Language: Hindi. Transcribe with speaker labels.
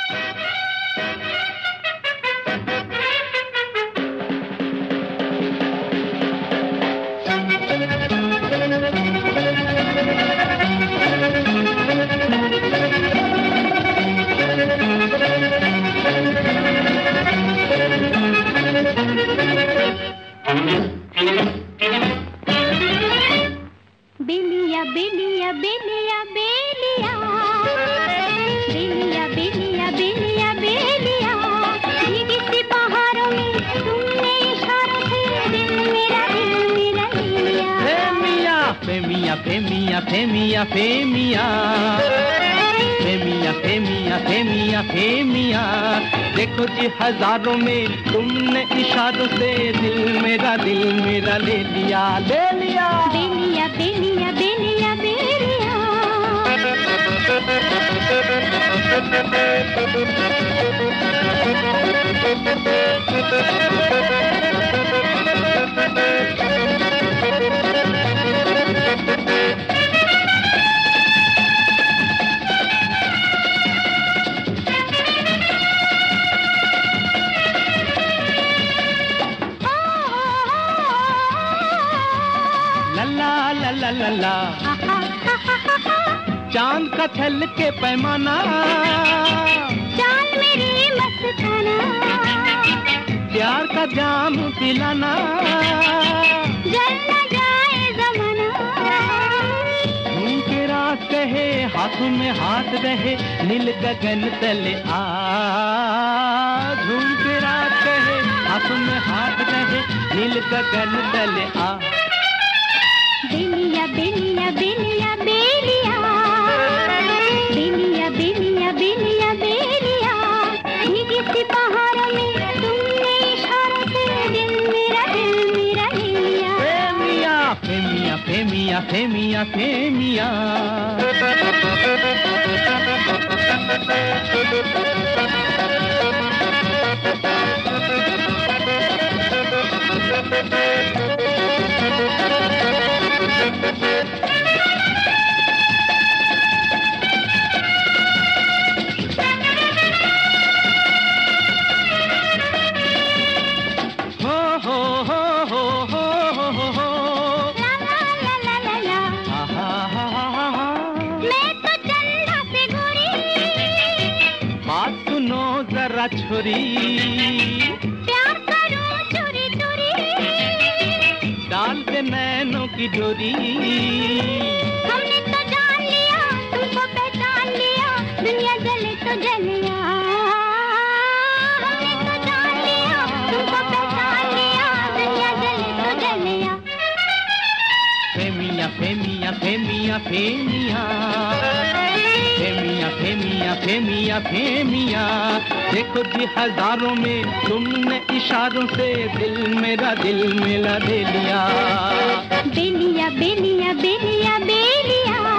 Speaker 1: बेलिया बेलिया बेलिया बेलिया बेलिया बेलिया बेलिया बेलिया भीगी सी पहाड़ों में तुमने इशारों से दिल मेरा ले लिया।
Speaker 2: फेमिया फेमिया फेमिया फेमिया फेमिया फेमिया फेमिया फेमिया देखो जी हजारों में तुमने इशारों से दिल मेरा ले लिया ले लिया।
Speaker 1: बेलिया बेलिया बेलिया बेलिया
Speaker 2: लल्ला लल्ला लल्ला चांद का छल के पैमाना
Speaker 1: चांद मेरी मस्ताना
Speaker 2: प्यार का जाम पिलाना
Speaker 1: जल न जाए जमाना।
Speaker 2: झूम के रात कहे हाथों में हाथ रहे नील गगन तले आ झूम के रात कहे हाथों में हाथ रहे नील गगन तले आ।
Speaker 1: बेलिया बेलिया बेलिया बेलिया बेलिया बेलिया बेलिया बेलिया भीगी सी पहाड़ों में तुमने इशारों से दिल मेरा ले लिया।
Speaker 2: फेमिया फेमिया फेमिया फेमिया जरा छोरी
Speaker 1: प्यार करूं चोरी चोरी
Speaker 2: डाल के नैनों की डोरी।
Speaker 1: हमने तो जान लिया तुमको पहचान लिया दुनिया जले तो जलिया। हमने तो जान लिया तुमको पहचान लिया दुनिया जले तो जलिया।
Speaker 2: फेमिया फेमिया फेमिया फेमिया फेमिया फेमिया फेमिया फेमिया देखो जी हजारों में तुमने इशारों से दिल मेरा ले लिया।
Speaker 1: बेलिया बेलिया बेलिया बेलिया